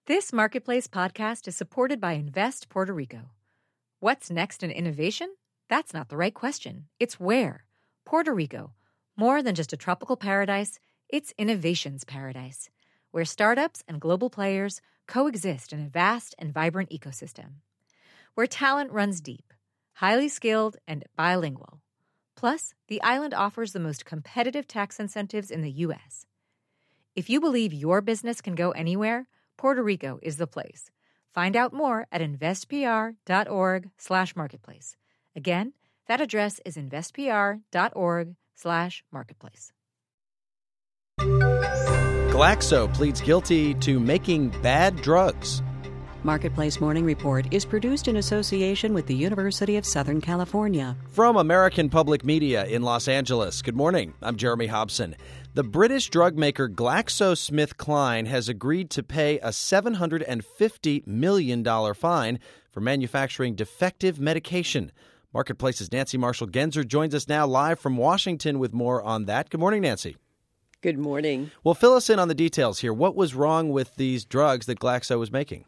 This Marketplace podcast is supported by Invest Puerto Rico. What's next in innovation? That's not the right question. It's where. Puerto Rico. More than just a tropical paradise, it's innovation's paradise, where startups and global players coexist in a vast and vibrant ecosystem. Where talent runs deep, highly skilled, and bilingual. Plus, the island offers the most competitive tax incentives in the U.S. If you believe your business can go anywhere, Puerto Rico is the place. Find out more at investpr.org/marketplace. Again, that address is investpr.org/marketplace. Glaxo pleads guilty to making bad drugs. Marketplace Morning Report is produced in association with the University of Southern California. From American Public Media in Los Angeles, good morning. I'm Jeremy Hobson. The British drug maker GlaxoSmithKline has agreed to pay a $750 million fine for manufacturing defective medication. Marketplace's Nancy Marshall-Genzer joins us now live from Washington with more on that. Good morning, Nancy. Good morning. Well, fill us in on the details here. What was wrong with these drugs that Glaxo was making?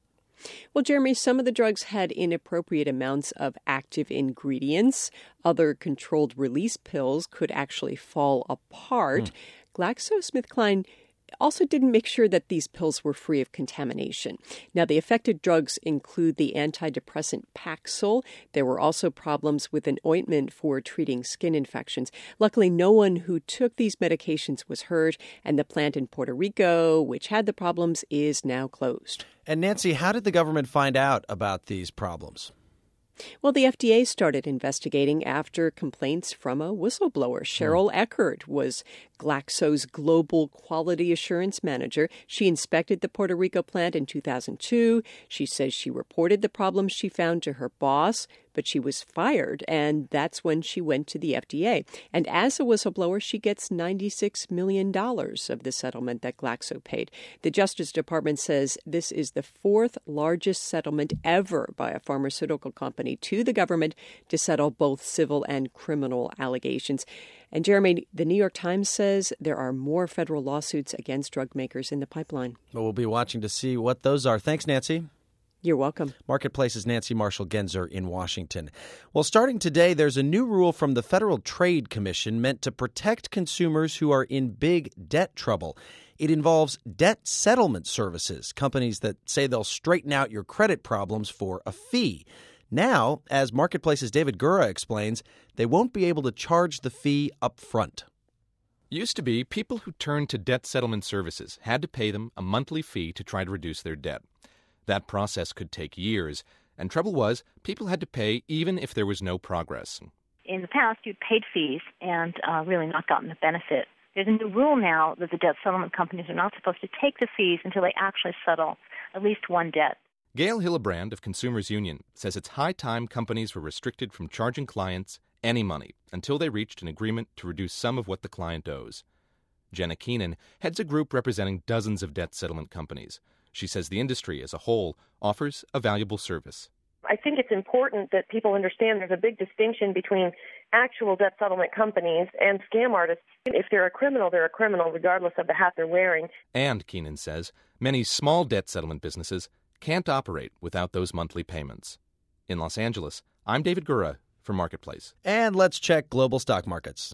Well, Jeremy, some of the drugs had inappropriate amounts of active ingredients. Other controlled release pills could actually fall apart. GlaxoSmithKline also didn't make sure that these pills were free of contamination. Now, the affected drugs include the antidepressant Paxil. There were also problems with an ointment for treating skin infections. Luckily, no one who took these medications was hurt, and the plant in Puerto Rico, which had the problems, is now closed. And Nancy, how did the government find out about these problems? Well, the FDA started investigating after complaints from a whistleblower. Cheryl Eckert was Glaxo's global quality assurance manager. She inspected the Puerto Rico plant in 2002. She says she reported the problems she found to her boss, but she was fired, and that's when she went to the FDA. And as a whistleblower, she gets $96 million of the settlement that Glaxo paid. The Justice Department says this is the fourth largest settlement ever by a pharmaceutical company to the government to settle both civil and criminal allegations. And Jeremy, the New York Times says there are more federal lawsuits against drug makers in the pipeline. Well, we'll be watching to see what those are. Thanks, Nancy. You're welcome. Marketplace's Nancy Marshall-Genzer in Washington. Well, starting today, there's a new rule from the Federal Trade Commission meant to protect consumers who are in big debt trouble. It involves debt settlement services, companies that say they'll straighten out your credit problems for a fee. Now, as Marketplace's David Gura explains, they won't be able to charge the fee up front. Used to be, people who turned to debt settlement services had to pay them a monthly fee to try to reduce their debt. That process could take years, and trouble was, people had to pay even if there was no progress. In the past, you'd paid fees and really not gotten the benefit. There's a new rule now that the debt settlement companies are not supposed to take the fees until they actually settle at least one debt. Gail Hillebrand of Consumers Union says it's high time companies were restricted from charging clients any money until they reached an agreement to reduce some of what the client owes. Jenna Keenan heads a group representing dozens of debt settlement companies. She says the industry as a whole offers a valuable service. I think it's important that people understand there's a big distinction between actual debt settlement companies and scam artists. If they're a criminal regardless of the hat they're wearing. And, Keenan says, many small debt settlement businesses can't operate without those monthly payments. In Los Angeles, I'm David Gura for Marketplace. And let's check global stock markets.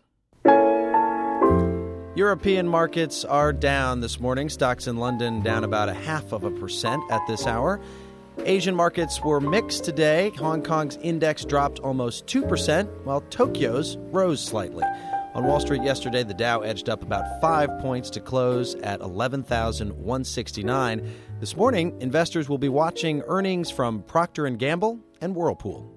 European markets are down this morning. Stocks in London down about 0.5% at this hour. Asian markets were mixed today. Hong Kong's index dropped almost 2%, while Tokyo's rose slightly. On Wall Street yesterday, the Dow edged up about 5 points to close at 11,169. This morning, investors will be watching earnings from Procter & Gamble and Whirlpool.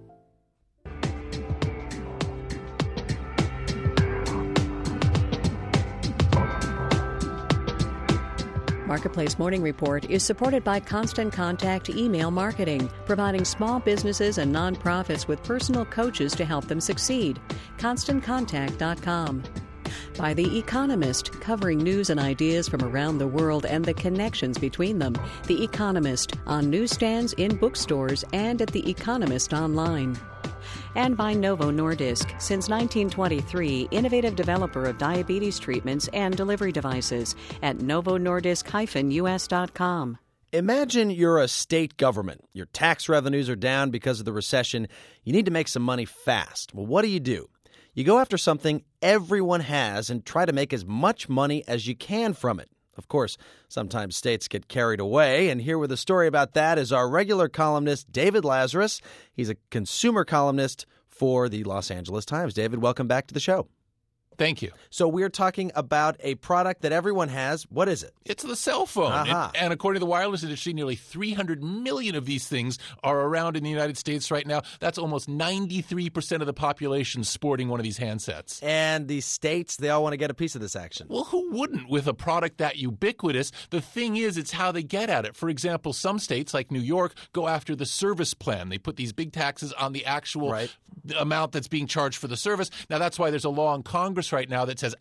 Marketplace Morning Report is supported by Constant Contact Email Marketing, providing small businesses and nonprofits with personal coaches to help them succeed. ConstantContact.com. By The Economist, covering news and ideas from around the world and the connections between them. The Economist, on newsstands, in bookstores, and at The Economist online. And by Novo Nordisk, since 1923, innovative developer of diabetes treatments and delivery devices at novonordisk-us.com. Imagine you're a state government. Your tax revenues are down because of the recession. You need to make some money fast. Well, what do? You go after something everyone has and try to make as much money as you can from it. Of course, sometimes states get carried away, and here with a story about that is our regular columnist, David Lazarus. He's a consumer columnist for the Los Angeles Times. David, welcome back to the show. Thank you. So we're talking about a product that everyone has. What is it? It's the cell phone. Uh-huh. And according to the wireless industry, nearly 300 million of these things are around in the United States right now. That's almost 93% of the population sporting one of these handsets. And the states, they all want to get a piece of this action. Well, who wouldn't with a product that ubiquitous? The thing is, it's how they get at it. For example, some states like New York go after the service plan. They put these big taxes on the actual amount that's being charged for the service. Now, that's why there's a law in Congress right now that says,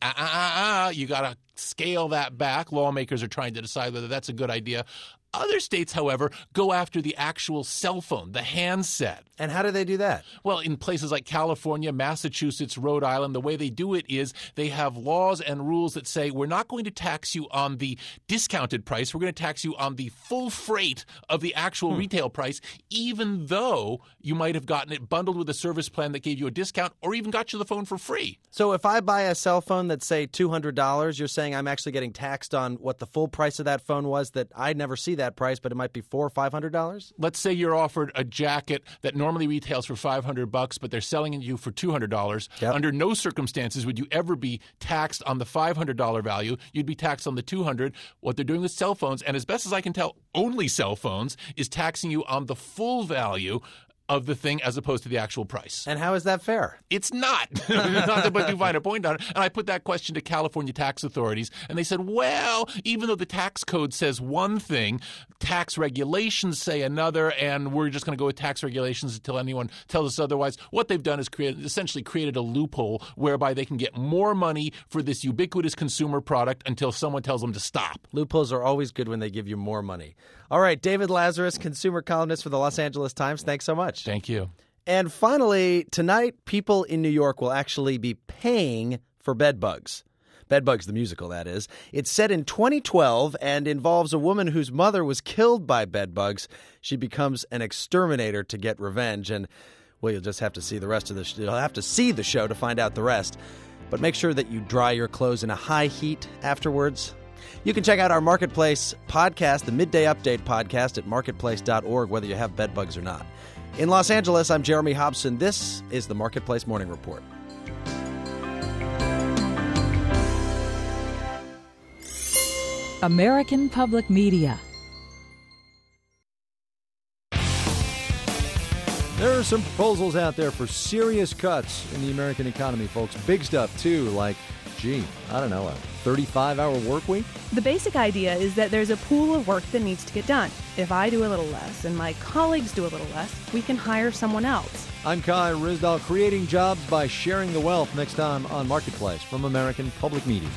you got to scale that back. Lawmakers are trying to decide whether that's a good idea. Other states, however, go after the actual cell phone, the handset. And how do they do that? Well, in places like California, Massachusetts, Rhode Island, the way they do it is they have laws and rules that say we're not going to tax you on the discounted price. We're going to tax you on the full freight of the actual retail price, even though you might have gotten it bundled with a service plan that gave you a discount or even got you the phone for free. So if I buy a cell phone that's, say, $200, you're saying I'm actually getting taxed on what the full price of that phone was that I never see that price, but it might be $400 or $500? Let's say you're offered a jacket that normally retails for $500, but they're selling it you for $200. Yep. Under no circumstances would you ever be taxed on the $500 value. You'd be taxed on the $200. What they're doing with cell phones, and as best as I can tell, only cell phones, is taxing you on the full value of the thing as opposed to the actual price. And how is that fair? It's not. Not to put too fine a point on it. And I put that question to California tax authorities, and they said, well, even though the tax code says one thing, tax regulations say another, and we're just going to go with tax regulations until anyone tells us otherwise. What they've done is essentially created a loophole whereby they can get more money for this ubiquitous consumer product until someone tells them to stop. Loopholes are always good when they give you more money. All right, David Lazarus, consumer columnist for the Los Angeles Times. Thanks so much. Thank you. And finally, tonight, people in New York will actually be paying for bedbugs. Bedbugs, the musical, that is. It's set in 2012 and involves a woman whose mother was killed by bedbugs. She becomes an exterminator to get revenge. And, well, you'll just have to see the rest of the show. You'll have to see the show to find out the rest. But make sure that you dry your clothes in a high heat afterwards. You can check out our Marketplace podcast, the Midday Update podcast, at marketplace.org, whether you have bedbugs or not. In Los Angeles, I'm Jeremy Hobson. This is the Marketplace Morning Report. American Public Media. There are some proposals out there for serious cuts in the American economy, folks. Big stuff, too, like, I don't know, a 35-hour work week? The basic idea is that there's a pool of work that needs to get done. If I do a little less and my colleagues do a little less, we can hire someone else. I'm Kai Ryssdal, creating jobs by sharing the wealth, next time on Marketplace from American Public Media.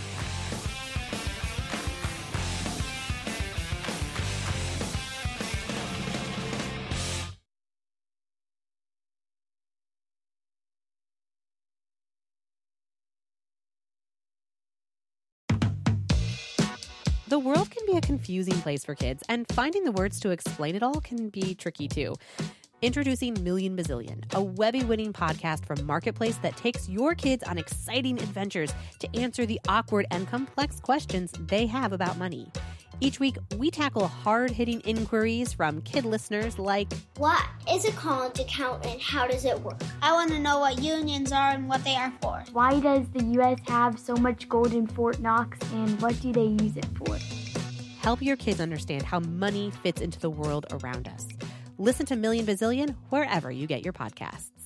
The world can be a confusing place for kids, and finding the words to explain it all can be tricky too. Introducing Million Bazillion, a Webby-winning podcast from Marketplace that takes your kids on exciting adventures to answer the awkward and complex questions they have about money. Each week, we tackle hard-hitting inquiries from kid listeners like, what is a college account and how does it work? I want to know what unions are and what they are for. Why does the U.S. have so much gold in Fort Knox and what do they use it for? Help your kids understand how money fits into the world around us. Listen to Million Bazillion wherever you get your podcasts.